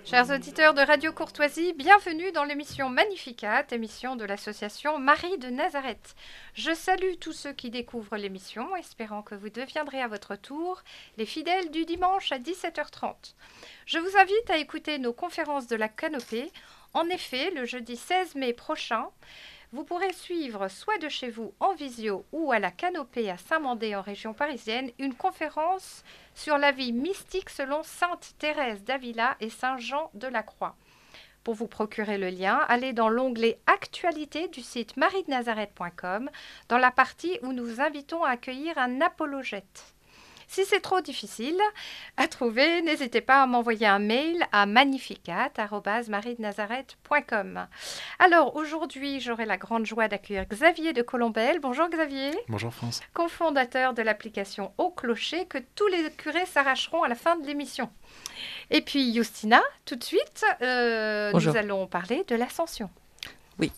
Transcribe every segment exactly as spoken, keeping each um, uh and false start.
Chers auditeurs de Radio Courtoisie, bienvenue dans l'émission Magnificat, émission de l'association Marie de Nazareth. Je salue tous ceux qui découvrent l'émission, espérant que vous deviendrez à votre tour les fidèles du dimanche à dix-sept heures trente. Je vous invite à écouter nos conférences de la Canopée. En effet, le jeudi seize mai prochain, vous pourrez suivre soit de chez vous en visio ou à la Canopée à Saint-Mandé en région parisienne une conférence sur la vie mystique selon Sainte Thérèse d'Avila et Saint Jean de la Croix. Pour vous procurer le lien, allez dans l'onglet Actualité du site marie de nazareth point com dans la partie où nous vous invitons à accueillir un apologète. Si c'est trop difficile à trouver, n'hésitez pas à m'envoyer un mail à magnificat arobase marie de nazareth point com. Alors aujourd'hui, j'aurai la grande joie d'accueillir Xavier de Colombelle. Bonjour Xavier. Bonjour France. Cofondateur de l'application Au Clocher que tous les curés s'arracheront à la fin de l'émission. Et puis Justina, tout de suite, euh, nous allons parler de l'Ascension. Oui.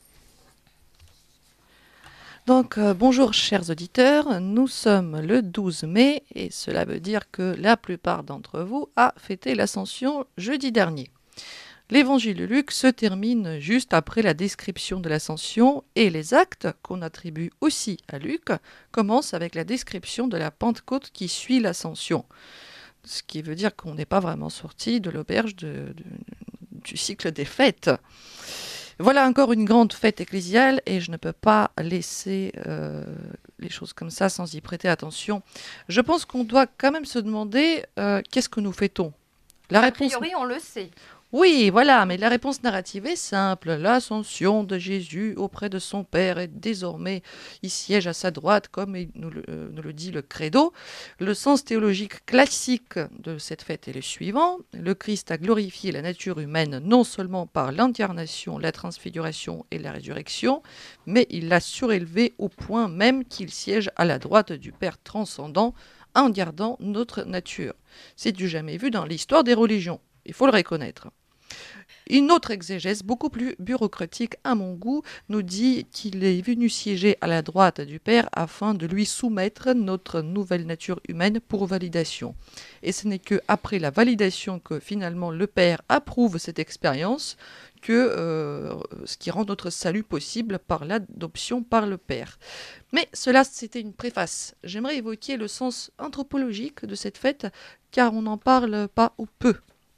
Donc, euh, bonjour chers auditeurs, nous sommes le douze mai et cela veut dire que la plupart d'entre vous a fêté l'Ascension jeudi dernier. L'évangile de Luc se termine juste après la description de l'Ascension et les actes qu'on attribue aussi à Luc commencent avec la description de la Pentecôte qui suit l'Ascension. Ce qui veut dire qu'on n'est pas vraiment sorti de l'auberge de, de, du cycle des fêtes. Voilà encore une grande fête ecclésiale et je ne peux pas laisser euh, les choses comme ça sans y prêter attention. Je pense qu'on doit quand même se demander euh, qu'est-ce que nous fêtons. La réponse... A priori, on le sait. Oui, voilà, mais la réponse narrative est simple. L'ascension de Jésus auprès de son Père est désormais, il siège à sa droite, comme nous le, euh, nous le dit le credo. Le sens théologique classique de cette fête est le suivant. Le Christ a glorifié la nature humaine non seulement par l'incarnation, la transfiguration et la résurrection, mais il l'a surélevée au point même qu'il siège à la droite du Père transcendant en gardant notre nature. C'est du jamais vu dans l'histoire des religions, il faut le reconnaître. Une autre exégèse, beaucoup plus bureaucratique à mon goût, nous dit qu'il est venu siéger à la droite du Père afin de lui soumettre notre nouvelle nature humaine pour validation. Et ce n'est qu'après la validation que finalement le Père approuve cette expérience, que euh, ce qui rend notre salut possible par l'adoption par le Père. Mais cela, c'était une préface. J'aimerais évoquer le sens anthropologique de cette fête, car on n'en parle pas ou peu.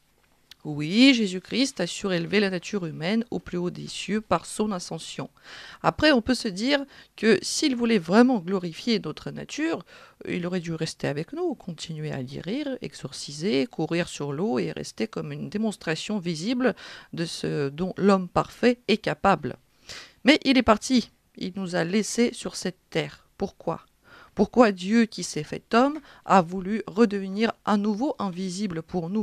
Oui, Jésus-Christ a surélevé la nature humaine au plus haut des cieux par son ascension. Après, on peut se dire que s'il voulait vraiment glorifier notre nature, il aurait dû rester avec nous, continuer à guérir, exorciser, courir sur l'eau et rester comme une démonstration visible de ce dont l'homme parfait est capable. Mais il est parti, il nous a laissés sur cette terre. Pourquoi ? Pourquoi Dieu qui s'est fait homme a voulu redevenir à nouveau invisible pour nous ?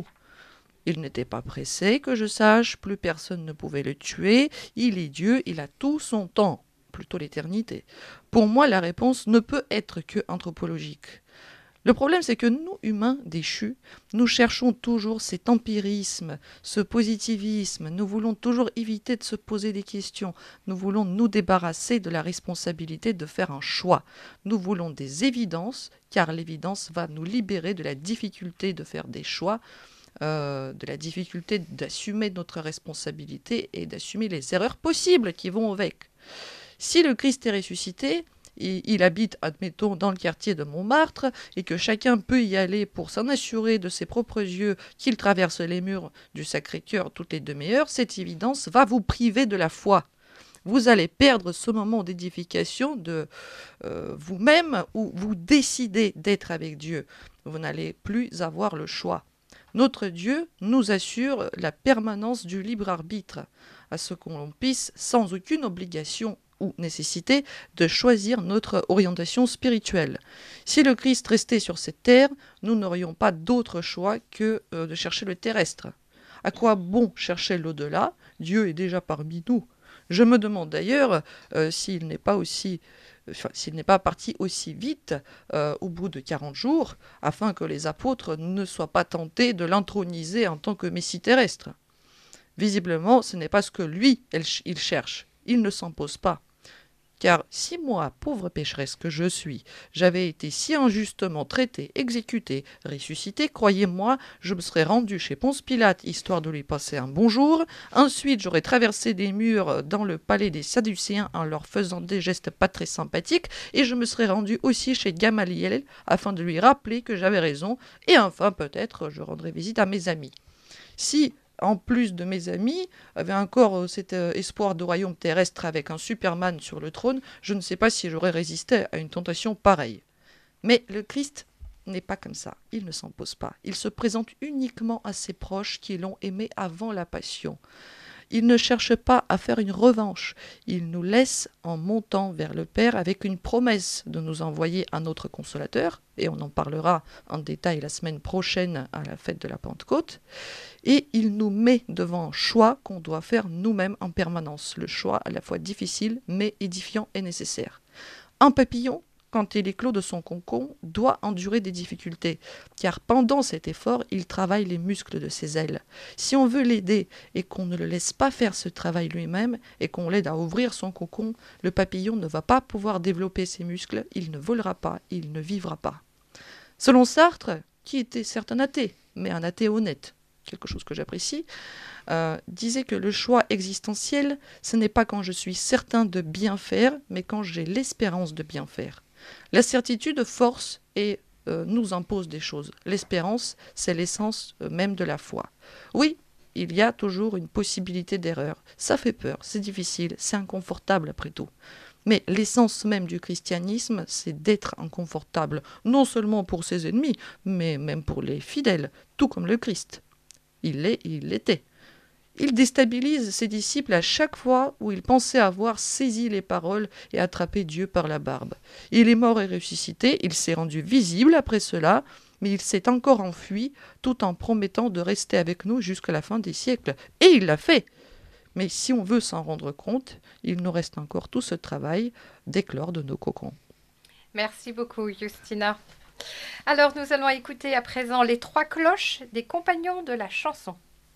Il n'était pas pressé, que je sache, plus personne ne pouvait le tuer, il est Dieu, il a tout son temps, plutôt l'éternité. Pour moi, la réponse ne peut être que anthropologique. Le problème, c'est que nous, humains déchus, nous cherchons toujours cet empirisme, ce positivisme, nous voulons toujours éviter de se poser des questions, nous voulons nous débarrasser de la responsabilité de faire un choix. Nous voulons des évidences, car l'évidence va nous libérer de la difficulté de faire des choix, Euh, de la difficulté d'assumer notre responsabilité et d'assumer les erreurs possibles qui vont avec. Si le Christ est ressuscité, il, il habite, admettons, dans le quartier de Montmartre, et que chacun peut y aller pour s'en assurer de ses propres yeux qu'il traverse les murs du Sacré-Cœur toutes les demi-heures, cette évidence va vous priver de la foi. Vous allez perdre ce moment d'édification de euh, vous-même où vous décidez d'être avec Dieu. Vous n'allez plus avoir le choix. Notre Dieu nous assure la permanence du libre arbitre, à ce qu'on puisse, sans aucune obligation ou nécessité, de choisir notre orientation spirituelle. Si le Christ restait sur cette terre, nous n'aurions pas d'autre choix que euh, de chercher le terrestre. À quoi bon chercher l'au-delà ? Dieu est déjà parmi nous. Je me demande d'ailleurs euh, s'il n'est pas aussi... Enfin, s'il n'est pas parti aussi vite euh, au bout de quarante jours, afin que les apôtres ne soient pas tentés de l'introniser en tant que messie terrestre. Visiblement, ce n'est pas ce que lui, il cherche. Il ne s'en pose pas. Car si moi, pauvre pécheresse que je suis, j'avais été si injustement traité, exécuté, ressuscité, croyez-moi, je me serais rendu chez Ponce Pilate, histoire de lui passer un bonjour. Ensuite, j'aurais traversé des murs dans le palais des Sadducéens en leur faisant des gestes pas très sympathiques, et je me serais rendu aussi chez Gamaliel, afin de lui rappeler que j'avais raison, et enfin, peut-être, je rendrai visite à mes amis. Si... en plus de mes amis, avait encore euh, cet euh, espoir de royaume terrestre avec un Superman sur le trône, je ne sais pas si j'aurais résisté à une tentation pareille. Mais le Christ n'est pas comme ça, il ne s'impose pas. Il se présente uniquement à ses proches qui l'ont aimé avant la passion. Il ne cherche pas à faire une revanche, il nous laisse en montant vers le Père avec une promesse de nous envoyer un autre consolateur, et on en parlera en détail la semaine prochaine à la fête de la Pentecôte, et il nous met devant un choix qu'on doit faire nous-mêmes en permanence, le choix à la fois difficile mais édifiant et nécessaire. Un papillon, quand il éclot de son cocon, doit endurer des difficultés, car pendant cet effort, il travaille les muscles de ses ailes. Si on veut l'aider et qu'on ne le laisse pas faire ce travail lui-même, et qu'on l'aide à ouvrir son cocon, le papillon ne va pas pouvoir développer ses muscles, il ne volera pas, il ne vivra pas. Selon Sartre, qui était certes un athée, mais un athée honnête, quelque chose que j'apprécie, euh, disait que le choix existentiel, ce n'est pas quand je suis certain de bien faire, mais quand j'ai l'espérance de bien faire. La certitude force et euh, nous impose des choses. L'espérance, c'est l'essence euh, même de la foi. Oui, il y a toujours une possibilité d'erreur. Ça fait peur, c'est difficile, c'est inconfortable après tout. Mais l'essence même du christianisme, c'est d'être inconfortable, non seulement pour ses ennemis, mais même pour les fidèles, tout comme le Christ. Il l'est, il l'était. Il déstabilise ses disciples à chaque fois où il pensait avoir saisi les paroles et attrapé Dieu par la barbe. Il est mort et ressuscité, il s'est rendu visible après cela, mais il s'est encore enfui tout en promettant de rester avec nous jusqu'à la fin des siècles. Et il l'a fait. Mais si on veut s'en rendre compte, il nous reste encore tout ce travail d'éclore de nos cocons. Merci beaucoup, Justina. Alors, nous allons écouter à présent les trois cloches des compagnons de la chanson.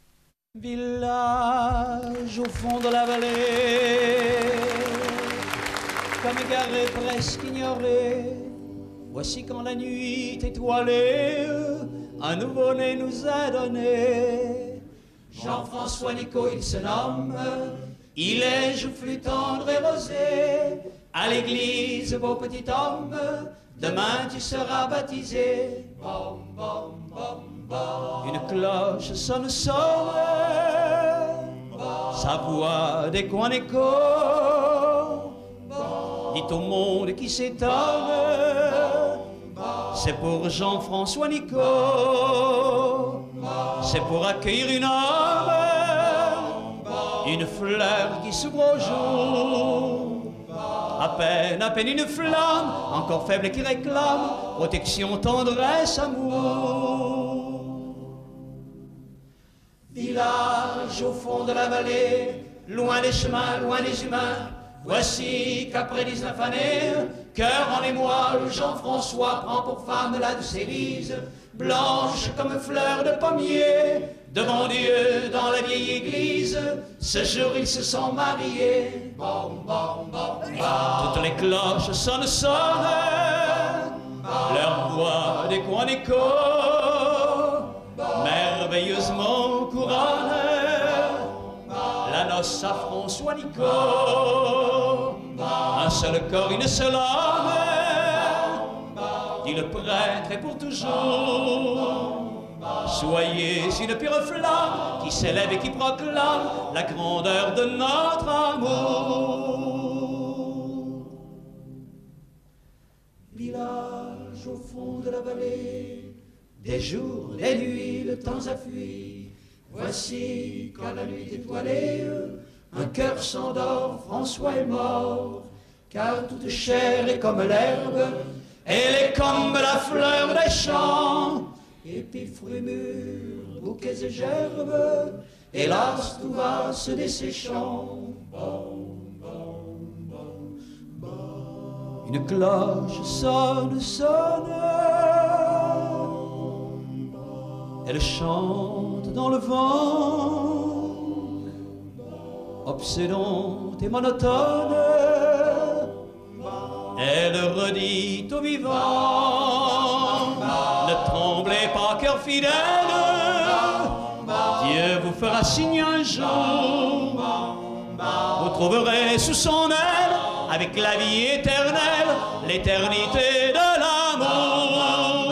Village au fond de la vallée, comme égaré, presque ignoré, voici quand la nuit étoilée, un nouveau-né nous a donné. Jean-François Nico, il se nomme, il est joufflu tendre et rosé. À l'église, beau petit homme, demain tu seras baptisé. Bom, bom, bom, bom. Une cloche sonne, sonne, sa voix des coins d'écho dit au monde qui s'étonne, c'est pour Jean-François Nico, c'est pour accueillir une âme, une fleur qui s'ouvre au jour. À peine, à peine une flamme, encore faible et qui réclame protection, tendresse, amour. Village au fond de la vallée, loin des chemins, loin des humains, voici qu'après dix-neuf années, cœur en émoi, le Jean-François prend pour femme la douce Élise, blanche comme fleur de pommier, devant Dieu dans la vieille église. Ce jour ils se sont mariés. Bom, bom, bom, bom. Toutes les cloches sonnent, sonnent, leur voix des coins d'écho, merveilleusement couronne la noce à François Nico. Un seul corps, une seule âme, dit le prêtre, et pour toujours. Soyez une pure flamme qui s'élève et qui proclame la grandeur de notre amour. Village au fond de la vallée, des jours, des nuits, le temps a fui. Voici qu'à la nuit étoilée, un cœur s'endort, François est mort. Car toute chair est comme l'herbe, elle est comme la fleur des champs. Épis, fruits mûrs, bouquets et gerbes, hélas tout va se desséchant. Bon, bon, bon, bon. Une cloche sonne, sonne, elle chante dans le vent, obsédante et monotone, Elle redit aux vivants, ne tremblez pas, cœur fidèle, Dieu vous fera signe un jour, vous trouverez sous son aile, avec la vie éternelle, l'éternité de l'amour.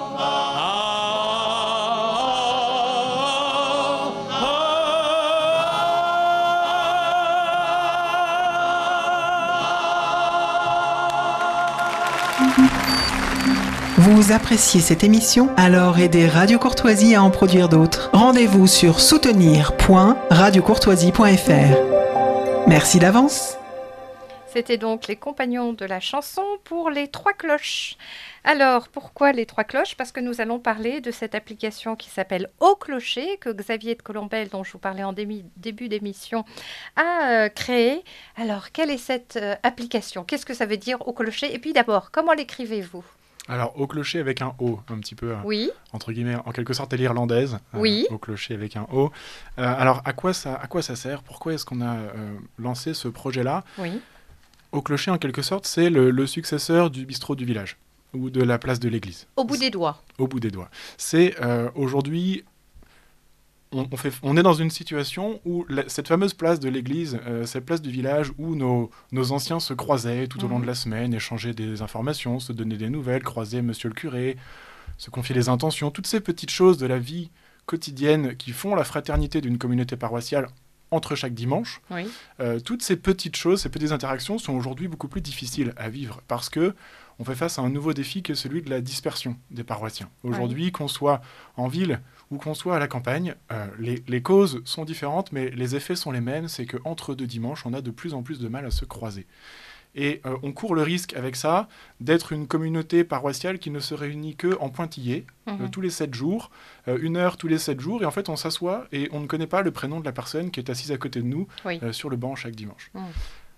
Vous appréciez cette émission? Alors aidez Radio Courtoisie à en produire d'autres. Rendez-vous sur soutenir point radio courtoisie point f r. Merci d'avance. C'était donc les compagnons de la chanson pour les trois cloches. Alors, pourquoi les trois cloches? Parce que nous allons parler de cette application qui s'appelle Au Clocher, que Xavier de Colombelle, dont je vous parlais en démi- début d'émission, a euh, créée. Alors, quelle est cette euh, application? Qu'est-ce que ça veut dire Au Clocher? Et puis d'abord, comment l'écrivez-vous? Alors, au clocher avec un O, un petit peu, euh, Oui. entre guillemets, en quelque sorte à l'irlandaise. Euh, Oui. Au clocher avec un O. Euh, alors, à quoi, ça, à quoi ça sert? Pourquoi est-ce qu'on a euh, lancé ce projet-là? Oui. Au clocher, en quelque sorte, c'est le, le successeur du bistrot du village, ou de la place de l'église. Au bout des doigts. Au bout des doigts. C'est euh, aujourd'hui... On, on, fait, on est dans une situation où la, cette fameuse place de l'église, euh, cette place du village où nos, nos anciens se croisaient tout au long de la semaine, échangeaient des informations, se donnaient des nouvelles, croisaient monsieur le curé, se confier les intentions, toutes ces petites choses de la vie quotidienne qui font la fraternité d'une communauté paroissiale entre chaque dimanche, Oui. euh, toutes ces petites choses, ces petites interactions sont aujourd'hui beaucoup plus difficiles à vivre parce que on fait face à un nouveau défi qui est celui de la dispersion des paroissiens. Aujourd'hui, oui. Qu'on soit en ville ou qu'on soit à la campagne, euh, les, les causes sont différentes, mais les effets sont les mêmes, c'est qu'entre deux dimanches, on a de plus en plus de mal à se croiser. Et euh, on court le risque avec ça d'être une communauté paroissiale qui ne se réunit qu'en pointillé, mmh. euh, tous les sept jours, euh, une heure tous les sept jours, et en fait on s'assoit et on ne connaît pas le prénom de la personne qui est assise à côté de nous oui. euh, sur le banc chaque dimanche. Mmh.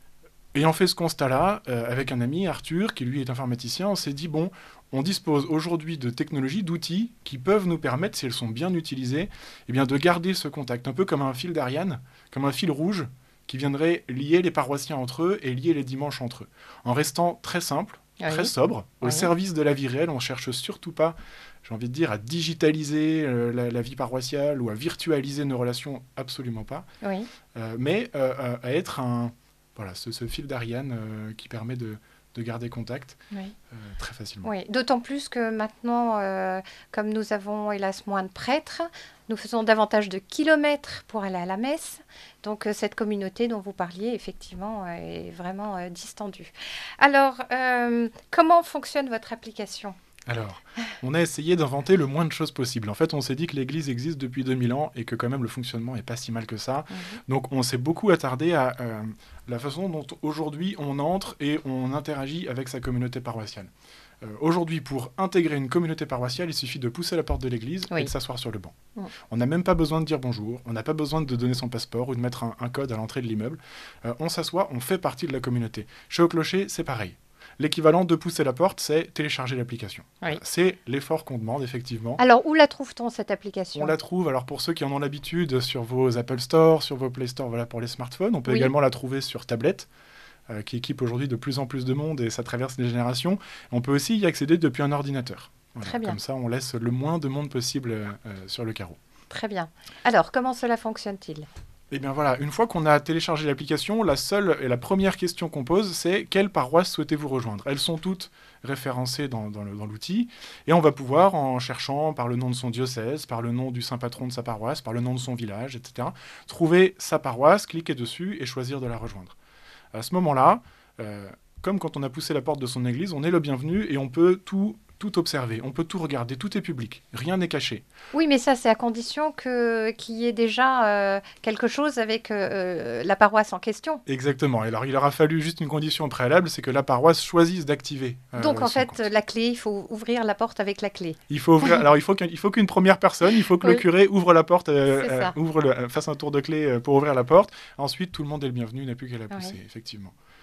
Ayant fait ce constat-là, euh, avec un ami, Arthur, qui lui est informaticien, on s'est dit, bon, on dispose aujourd'hui de technologies, d'outils qui peuvent nous permettre, si elles sont bien utilisées, eh bien, de garder ce contact, un peu comme un fil d'Ariane, comme un fil rouge qui viendrait lier les paroissiens entre eux et lier les dimanches entre eux. En restant très simple, oui. très sobre, au oui. service de la vie réelle, on ne cherche surtout pas, j'ai envie de dire, à digitaliser euh, la, la vie paroissiale ou à virtualiser nos relations, absolument pas, oui. euh, mais euh, à être un... Voilà, ce, ce fil d'Ariane euh, qui permet de, de garder contact oui. euh, très facilement. Oui, d'autant plus que maintenant, euh, comme nous avons hélas moins de prêtres, nous faisons davantage de kilomètres pour aller à la messe. Donc euh, cette communauté dont vous parliez, effectivement, euh, est vraiment euh, distendue. Alors, euh, comment fonctionne votre application ? Alors, on a essayé d'inventer le moins de choses possible. En fait, on s'est dit que l'Église existe depuis deux mille ans et que quand même le fonctionnement n'est pas si mal que ça. Mmh. Donc, on s'est beaucoup attardé à euh, la façon dont aujourd'hui on entre et on interagit avec sa communauté paroissiale. Euh, aujourd'hui, pour intégrer une communauté paroissiale, il suffit de pousser la porte de l'église oui. et de s'asseoir sur le banc. Mmh. On n'a même pas besoin de dire bonjour, on n'a pas besoin de donner son passeport ou de mettre un, un code à l'entrée de l'immeuble. Euh, on s'assoit, on fait partie de la communauté. Chez Au Clocher, c'est pareil. L'équivalent de pousser la porte, c'est télécharger l'application. Oui. Voilà, c'est l'effort qu'on demande, effectivement. Alors, où la trouve-t-on, cette application ? On la trouve, alors pour ceux qui en ont l'habitude, sur vos Apple Store, sur vos Play Store, voilà, pour les smartphones. On peut oui. également la trouver sur tablette, euh, qui équipe aujourd'hui de plus en plus de monde et ça traverse les générations. On peut aussi y accéder depuis un ordinateur. Voilà, Très bien. Comme ça, on laisse le moins de monde possible euh, sur le carreau. Très bien. Alors, comment cela fonctionne-t-il ? Eh bien voilà, une fois qu'on a téléchargé l'application, la seule et la première question qu'on pose, c'est quelle paroisse souhaitez-vous rejoindre ? Elles sont toutes référencées dans, dans, le, dans l'outil, et on va pouvoir, en cherchant par le nom de son diocèse, par le nom du saint patron de sa paroisse, par le nom de son village, et cetera, trouver sa paroisse, cliquer dessus et choisir de la rejoindre. À ce moment-là, euh, comme quand on a poussé la porte de son église, on est le bienvenu et on peut tout... tout observer, on peut tout regarder, tout est public, rien n'est caché. Oui, mais ça, c'est à condition que, qu'il y ait déjà euh, quelque chose avec euh, la paroisse en question. Exactement. Et alors, il aura fallu juste une condition préalable, c'est que la paroisse choisisse d'activer euh, Donc, en fait, compte. La clé, il faut ouvrir la porte avec la clé. Il faut ouvrir, alors, il faut, qu'il faut qu'une première personne, il faut que oui. le curé ouvre la porte, euh, euh, ouvre le, euh, fasse un tour de clé pour ouvrir la porte. Ensuite, tout le monde est le bienvenu, n'a plus qu'à la pousser, oui. effectivement.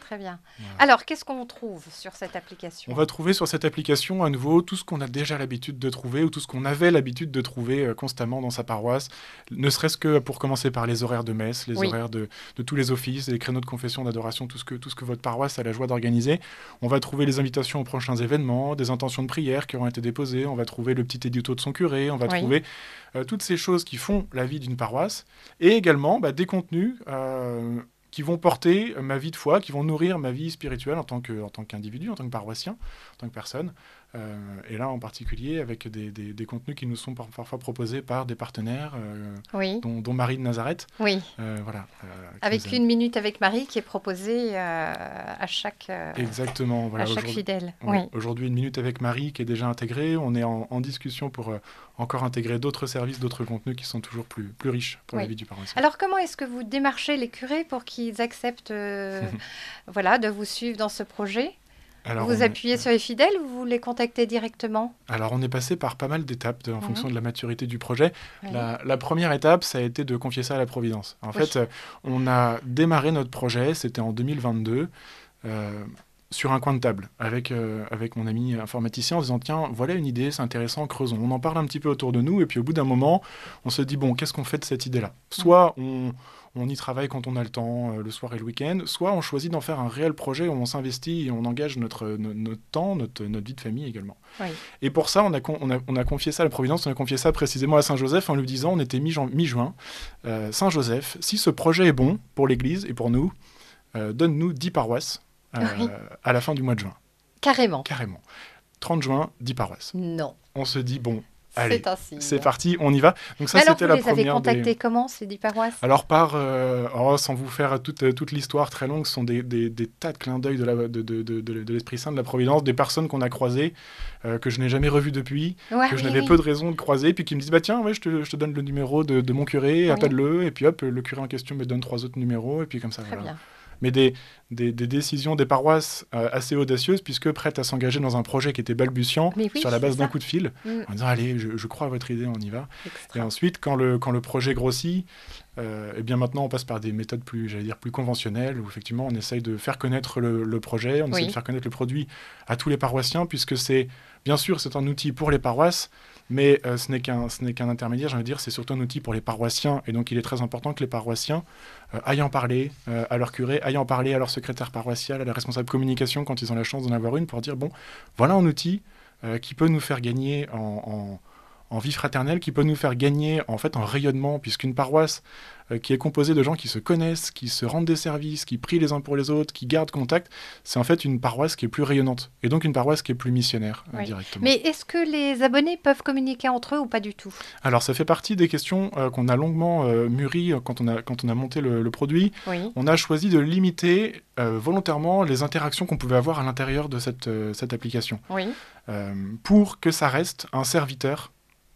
très bien. Voilà. Alors, qu'est-ce qu'on trouve sur cette application ? On va trouver sur cette application à nouveau tout ce qu'on a déjà l'habitude de trouver ou tout ce qu'on avait l'habitude de trouver euh, constamment dans sa paroisse, ne serait-ce que pour commencer par les horaires de messe, les Oui. horaires de, de tous les offices, les créneaux de confession, d'adoration, tout ce, que, tout ce que votre paroisse a la joie d'organiser. On va trouver les invitations aux prochains événements, des intentions de prière qui auront été déposées, on va trouver le petit édito de son curé, on va Oui. trouver euh, toutes ces choses qui font la vie d'une paroisse et également bah, des contenus euh, qui vont porter ma vie de foi, qui vont nourrir ma vie spirituelle en tant que, en tant qu'individu, en tant que paroissien, en tant que personne. Euh, et là, en particulier, avec des, des, des contenus qui nous sont par, parfois proposés par des partenaires, euh, Oui, dont, dont Marie de Nazareth. oui. Euh, voilà, euh, qui Avec nous aime. une minute avec Marie qui est proposée euh, à chaque, euh, Exactement. Voilà, à chaque aujourd'hui- fidèle. ouais, Oui. Aujourd'hui, une minute avec Marie qui est déjà intégrée. On est en, en discussion pour euh, encore intégrer d'autres services, d'autres contenus qui sont toujours plus, plus riches pour la Oui. vie du paroissien. Alors, comment est-ce que vous démarchez les curés pour qu'ils acceptent euh, voilà, de vous suivre dans ce projet ? Alors, Vous on vous est- appuyez sur les fidèles ou vous les contactez directement ? Alors, on est passé par pas mal d'étapes de- en Mhm. fonction de la maturité du projet. Oui. La, la première étape, ça a été de confier ça à la Providence. En Oui. fait, euh, on a démarré notre projet, c'était en deux mille vingt-deux, euh, sur un coin de table, avec, euh, avec mon ami informaticien, en disant, tiens, voilà une idée, c'est intéressant, creusons. On en parle un petit peu autour de nous, et puis au bout d'un moment, on se dit, bon, qu'est-ce qu'on fait de cette idée-là ? Soit on, on y travaille quand on a le temps, euh, le soir et le week-end, soit on choisit d'en faire un réel projet où on s'investit et on engage notre, no- notre temps, notre, notre vie de famille également. Oui. Et pour ça, on a, con- on, a, on a confié ça à la Providence, on a confié ça précisément à Saint-Joseph en lui disant, on était mi-jan- mi-juin, euh, Saint-Joseph, si ce projet est bon pour l'Église et pour nous, euh, donne-nous dix paroisses euh, Oui. à la fin du mois de juin, Carrément. carrément. trente juin, dix paroisses. Non. On se dit, bon, allez, C'est ainsi. c'est parti, on y va. Donc ça, Mais alors, c'était vous la les avez première contactés des... comment, ces dix paroisses ? Alors par, euh, oh, sans vous faire toute, toute l'histoire très longue, ce sont des, des, des tas de clins d'œil de, la- de, de, de, de- de l'Esprit Saint, de la Providence, des personnes qu'on a croisées, euh, que je n'ai jamais revues depuis, Ouais, que je oui, n'avais oui. peu de raison de croiser, puis qui me disent, bah tiens, ouais, je, te, je te donne le numéro de, de mon curé, Oui. appelle-le, et puis hop, le curé en question me donne trois autres numéros, et puis comme ça, Très voilà. bien. Mais des, des, des décisions des paroisses euh, assez audacieuses, puisque prêtes à s'engager dans un projet qui était balbutiant, Mais oui, sur la base c'est d'un ça. coup de fil, Mm. en disant, allez, je, je crois à votre idée, on y va. Extra. Et ensuite, quand le, quand le projet grossit, euh, eh bien maintenant on passe par des méthodes plus, j'allais dire, plus conventionnelles, où effectivement on essaye de faire connaître le, le projet, on essaie Oui. de faire connaître le produit à tous les paroissiens, puisque c'est, bien sûr, c'est un outil pour les paroisses, mais euh, ce n'est qu'un, ce n'est qu'un intermédiaire, j'ai envie de dire, c'est surtout un outil pour les paroissiens, et donc il est très important que les paroissiens euh, aillent en parler euh, à leur curé, aillent en parler à leur secrétaire paroissial, à la responsable communication quand ils ont la chance d'en avoir une, pour dire, bon, voilà un outil euh, qui peut nous faire gagner en, en, en vie fraternelle, qui peut nous faire gagner en fait en rayonnement, puisqu'une paroisse euh, qui est composée de gens qui se connaissent, qui se rendent des services, qui prient les uns pour les autres, qui gardent contact, c'est en fait une paroisse qui est plus rayonnante, et donc une paroisse qui est plus missionnaire euh, Oui. directement. Mais est-ce que les abonnés peuvent communiquer entre eux ou pas du tout ? Alors ça fait partie des questions euh, qu'on a longuement euh, mûries euh, quand on a, quand on a monté le, le produit. Oui. On a choisi de limiter euh, volontairement les interactions qu'on pouvait avoir à l'intérieur de cette, euh, cette application, Oui. euh, pour que ça reste un serviteur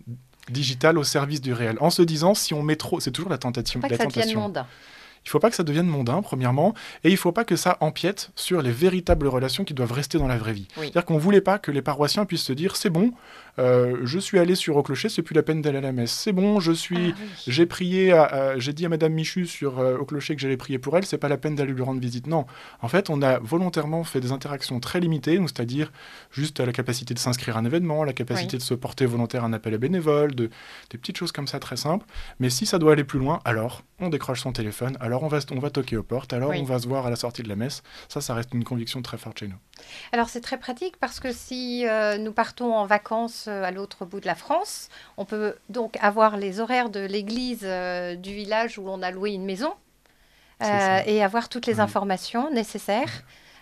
digital au service du réel. En se disant, si on met trop, c'est toujours la tentation. Pas que la ça devienne tentation. mondain. Il ne faut pas que ça devienne mondain, premièrement, et il ne faut pas que ça empiète sur les véritables relations qui doivent rester dans la vraie vie. Oui. C'est-à-dire qu'on ne voulait pas que les paroissiens puissent se dire, c'est bon, euh, je suis allé sur Au Clocher, c'est plus la peine d'aller à la messe. C'est bon, je suis... Ah oui. J'ai prié, à- à- j'ai dit à Madame Michu sur euh, Au Clocher que j'allais prier pour elle, c'est pas la peine d'aller lui rendre visite. Non, en fait, on a volontairement fait des interactions très limitées, donc c'est-à-dire juste la capacité de s'inscrire à un événement, la capacité Oui. de se porter volontaire à un appel à bénévoles, de, des petites choses comme ça très simples. Mais si ça doit aller plus loin, alors on décroche son téléphone, alors on va, on va toquer aux portes, alors Oui. on va se voir à la sortie de la messe. Ça, ça reste une conviction très forte chez nous. Alors c'est très pratique parce que si euh, nous partons en vacances euh, à l'autre bout de la France, on peut donc avoir les horaires de l'église euh, du village où on a loué une maison C'est euh, ça. et avoir toutes les Oui. informations nécessaires.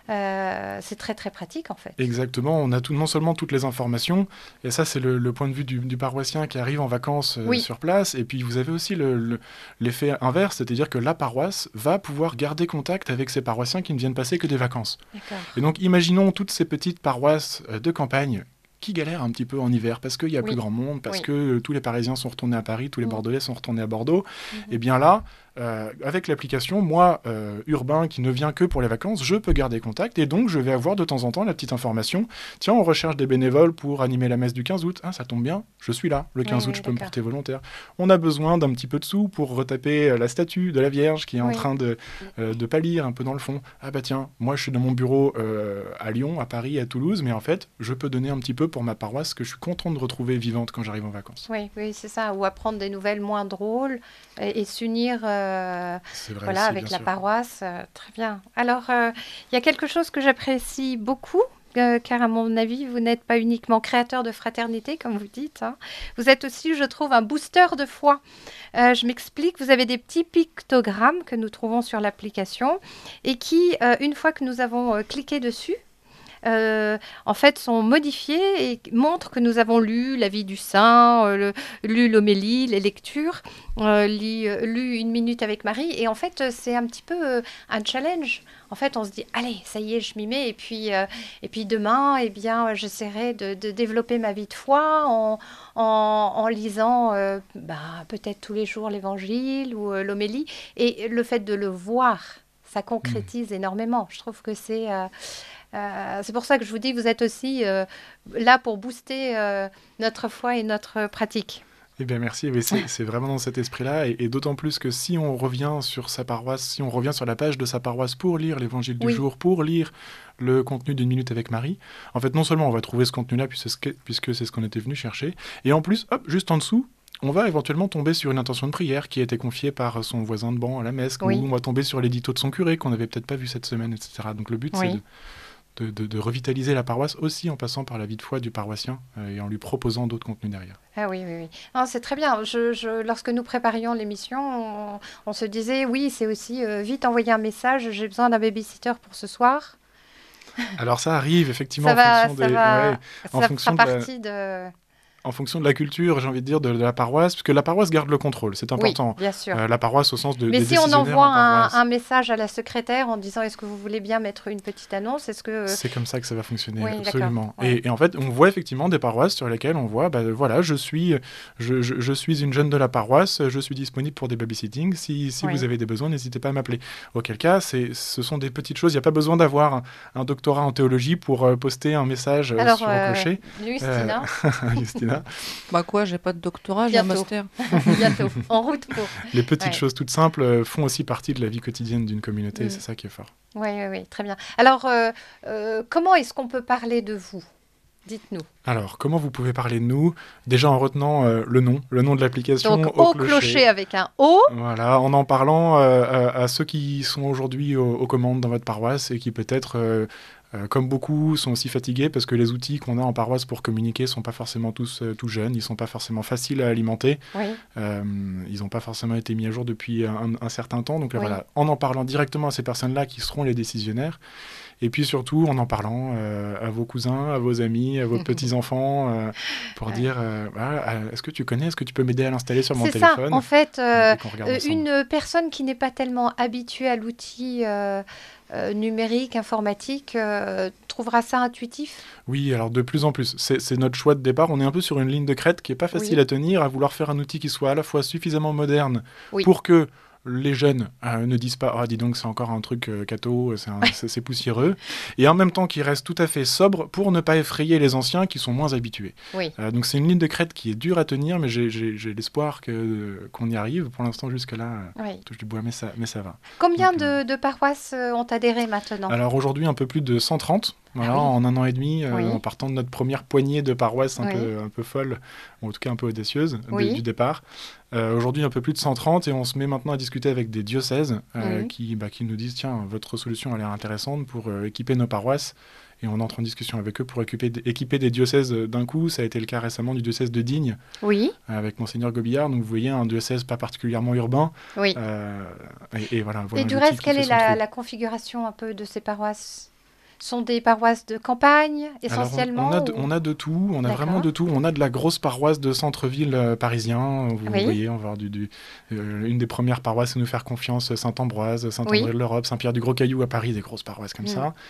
Euh, c'est très très pratique en fait. Exactement, on a tout, non seulement toutes les informations, et ça c'est le, le point de vue du, du paroissien qui arrive en vacances euh, Oui. sur place, et puis vous avez aussi le- le- l'effet inverse, c'est-à-dire que la paroisse va pouvoir garder contact avec ses paroissiens qui ne viennent passer que des vacances. D'accord. Et donc imaginons toutes ces petites paroisses euh, de campagne qui galèrent un petit peu en hiver parce qu'il y a Oui. plus grand monde, parce Oui. que euh, tous les Parisiens sont retournés à Paris, tous les Mhm. Bordelais sont retournés à Bordeaux. Mhm. Et bien là, euh, avec l'application, moi, euh, urbain qui ne vient que pour les vacances, je peux garder contact et donc je vais avoir de temps en temps la petite information. Tiens, on recherche des bénévoles pour animer la messe du quinze août. Ah, ça tombe bien, je suis là. Le quinze Oui, août, oui, je peux me d'accord. porter volontaire. On a besoin d'un petit peu de sous pour retaper euh, la statue de la Vierge qui est en Oui. train de, euh, de pâlir un peu dans le fond. Ah bah tiens, moi je suis dans mon bureau euh, à Lyon, à Paris, à Toulouse, mais en fait, je peux donner un petit peu pour ma paroisse que je suis content de retrouver vivante quand j'arrive en vacances. Oui, oui, c'est ça. Ou apprendre des nouvelles moins drôles et, et s'unir euh, C'est vrai voilà, aussi, avec bien la sûr. paroisse. euh, très bien. Alors, euh, il y a quelque chose que j'apprécie beaucoup. euh, car à mon avis, vous n'êtes pas uniquement créateur de fraternité, comme vous dites. hein. Vous êtes aussi, je trouve, un booster de foi. Euh, je m'explique, vous avez des petits pictogrammes que nous trouvons sur l'application et qui, euh, une fois que nous avons euh, cliqué dessus, euh, en fait, sont modifiés et montrent que nous avons lu la vie du saint, euh, le- lu l'homélie, les lectures, euh, li- euh, lu une minute avec Marie. Et en fait, euh, c'est un petit peu euh, un challenge. En fait, on se dit, allez, ça y est, je m'y mets. Et puis, euh, et puis demain, eh bien, j'essaierai de, de développer ma vie de foi en, en, en lisant euh, bah, peut-être tous les jours l'évangile ou euh, l'homélie. Et le fait de le voir, ça concrétise énormément. Je trouve que c'est... euh, euh, c'est pour ça que je vous dis, vous êtes aussi euh, là pour booster euh, notre foi et notre pratique. Eh bien, merci. Mais c'est, c'est vraiment dans cet esprit-là. Et, et d'autant plus que si on revient sur sa paroisse, si on revient sur la page de sa paroisse pour lire l'évangile du Oui. jour, pour lire le contenu d'une minute avec Marie, en fait, non seulement on va trouver ce contenu-là, puisque, c'est- puisque c'est ce qu'on était venu chercher, et en plus, hop, juste en dessous, on va éventuellement tomber sur une intention de prière qui a été confiée par son voisin de banc à la messe, Oui. ou on va tomber sur l'édito de son curé qu'on n'avait peut-être pas vu cette semaine, et cetera. Donc le but, Oui. c'est de, de, de- de revitaliser la paroisse aussi en passant par la vie de foi du paroissien euh, et en lui proposant d'autres contenus derrière. Ah oui, oui, oui. Non, c'est très bien. Je, je- lorsque nous préparions l'émission, on, on se disait, oui, c'est aussi euh, vite envoyer un message, j'ai besoin d'un babysitter pour ce soir. Alors ça arrive effectivement Ça en va, fonction ça des... va, ouais, en ça fonction fera de la- partie de... en fonction de la culture, j'ai envie de dire, de, de la paroisse, parce que la paroisse garde le contrôle, c'est Oui, important. bien sûr. Euh, la paroisse au sens de, Mais des si on décisionnaires envoie en un, paroisse. un message à la secrétaire en disant, est-ce que vous voulez bien mettre une petite annonce, est-ce que... C'est comme ça que ça va fonctionner, Oui, absolument. d'accord, ouais. Et, et en fait, on voit effectivement des paroisses sur lesquelles on voit, bah, voilà, je suis, je, je- je suis une jeune de la paroisse, je suis disponible pour des babysitting. Si, si Oui. vous avez des besoins, n'hésitez pas à m'appeler. Auquel cas, c'est, ce sont des petites choses. Il n'y a pas besoin d'avoir un, un doctorat en théologie pour euh, poster un message euh, Alors, sur euh, un clocher. Justina, Justina. Bah quoi, j'ai pas de doctorat, j'ai un Bientôt. master. bientôt, en route pour... Les petites Ouais. choses toutes simples euh, font aussi partie de la vie quotidienne d'une communauté, Mm. et c'est ça qui est fort. Oui, oui, oui, très bien. Alors, euh, euh, comment est-ce qu'on peut parler de vous? Dites-nous. Alors, comment vous pouvez parler de nous? Déjà en retenant euh, le nom, le nom de l'application Donc, au au clocher avec un O. Voilà, en en parlant euh, à, à ceux qui sont aujourd'hui aux, aux commandes dans votre paroisse et qui peut-être, euh, euh, comme beaucoup, sont aussi fatigués parce que les outils qu'on a en paroisse pour communiquer sont pas forcément tous euh, tout jeunes, ils sont pas forcément faciles à alimenter, Oui, euh, ils n'ont pas forcément été mis à jour depuis un, un certain temps. Donc là, Oui. voilà, en en parlant directement à ces personnes-là qui seront les décisionnaires, et puis surtout en en parlant euh, à vos cousins, à vos amis, à vos petits-enfants, euh, pour Ouais. dire, euh, Ah, est-ce que tu connais, est-ce que tu peux m'aider à l'installer sur mon c'est ça. téléphone En fait, euh, Et qu'on regarde euh, ensemble. une personne qui n'est pas tellement habituée à l'outil euh, euh, numérique, informatique, euh, trouvera ça intuitif. Oui, alors de plus en plus. C'est c'est notre choix de départ. On est un peu sur une ligne de crête qui est pas facile Oui. à tenir, à vouloir faire un outil qui soit à la fois suffisamment moderne Oui. pour que les jeunes euh, ne disent pas « Ah, dis donc, c'est encore un truc euh, catho, c'est un- c'est c'est poussiéreux », et en même temps qui reste tout à fait sobre pour ne pas effrayer les anciens qui sont moins habitués. Oui. Euh, donc c'est une ligne de crête qui est dure à tenir, mais j'ai- j'ai j'ai l'espoir que- qu'on y arrive. Pour l'instant, jusque-là, euh, Oui. touche du bois, mais ça, mais ça va. Combien Donc, euh, de, de paroisses euh, ont adhéré maintenant? Alors aujourd'hui, un peu plus de cent trente, voilà, Ah oui. en un an et demi, euh, Oui. en partant de notre première poignée de paroisses un, Oui. peu, un peu folles, ou en tout cas un peu audacieuses de- Oui. du départ. Euh, aujourd'hui, un peu plus de cent trente, et on se met maintenant à discuter avec des diocèses euh, Oui. qui, bah, qui nous disent, tiens, votre solution a l'air intéressante pour euh, équiper nos paroisses. Et on entre en discussion avec eux pour équiper, équiper des diocèses euh, d'un coup. Ça a été le cas récemment du diocèse de Digne, Oui, euh, avec Monseigneur Gobillard. Donc vous voyez, un diocèse pas particulièrement urbain. oui. Euh, et, et voilà, voilà Et du l'outil reste, qui quelle fait est son la, trou. la configuration un peu de ces paroisses? Sont des paroisses de campagne, Alors, on- essentiellement? on, a de, ou- on a de tout, on a D'accord. vraiment de tout. On a de la grosse paroisse de centre-ville euh, parisien. Vous Oui. voyez, on va avoir du, du- euh, une des premières paroisses à nous faire confiance, Saint-Ambroise, Saint-André de l'Europe, Saint-Pierre-du-Gros-Caillou à Paris, des grosses paroisses comme Mm. ça.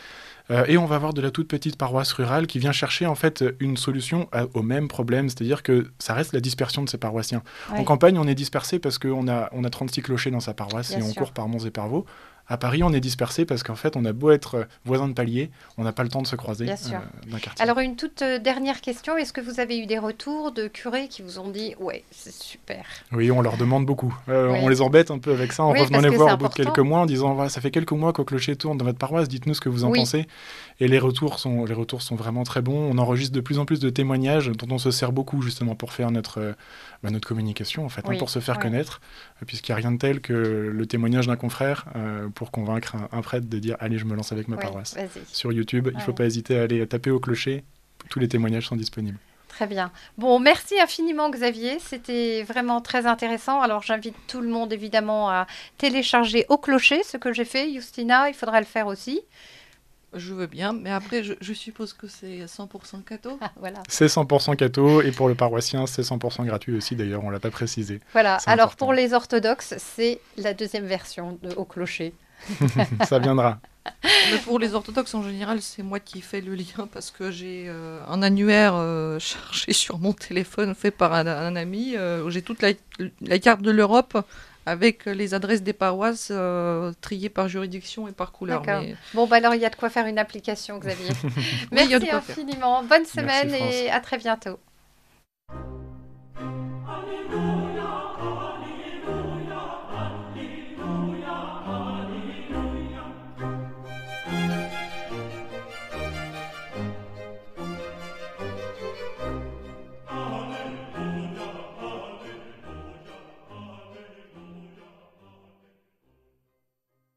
Euh, et on va avoir de la toute petite paroisse rurale qui vient chercher en fait une solution à, au même problème, c'est-à-dire que ça reste la dispersion de ses paroissiens. Ouais. En campagne, on est dispersé parce qu'on a, on a trente-six clochers dans sa paroisse Bien et on sûr. court par monts et par vaux. À Paris, on est dispersé parce qu'en fait, on a beau être voisins de palier, on n'a pas le temps de se croiser Bien sûr. euh, d'un quartier. Alors, une toute euh, dernière question. Est-ce que vous avez eu des retours de curés qui vous ont dit « Ouais, c'est super Oui, on leur demande beaucoup. Euh, Oui. On les embête un peu avec ça en Oui, revenant parce les que voir c'est au bout de important. quelques mois en disant voilà, ça fait quelques mois qu'au clocher tourne dans votre paroisse, dites-nous ce que vous en Oui. pensez. Et les retours, sont, les retours sont vraiment très bons. On enregistre de plus en plus de témoignages dont on se sert beaucoup justement pour faire notre, euh, bah, notre communication, en fait, Oui. hein, pour se faire Oui. connaître, euh, puisqu'il n'y a rien de tel que le témoignage d'un confrère euh, pour convaincre un, un prêtre de dire allez, je me lance avec ma Ouais, paroisse. vas-y. Sur YouTube, il ne faut Ouais. pas hésiter à aller taper au clocher. Tous les témoignages sont disponibles. Très bien. Bon, merci infiniment Xavier, c'était vraiment très intéressant. Alors j'invite tout le monde évidemment à télécharger Au Clocher, ce que j'ai fait. Justina, il faudra le faire aussi. Je veux bien, mais après, je, je suppose que c'est cent pour cent cadeau. Ah, voilà. C'est cent pour cent catho et pour le paroissien, c'est cent pour cent gratuit aussi d'ailleurs, on ne l'a pas précisé. Voilà. C'est Alors important. pour les orthodoxes, c'est la deuxième version de Au Clocher. Ça viendra. Mais pour les orthodoxes, en général, c'est moi qui fais le lien parce que j'ai euh, un annuaire euh, chargé sur mon téléphone fait par un, un ami euh, où j'ai toute la, la carte de l'Europe avec les adresses des paroisses euh, triées par juridiction et par couleur. D'accord. Mais Bon, bah alors il y a de quoi faire une application, Xavier. Oui, il y a de Merci quoi faire. infiniment. Bonne semaine France. et à très bientôt.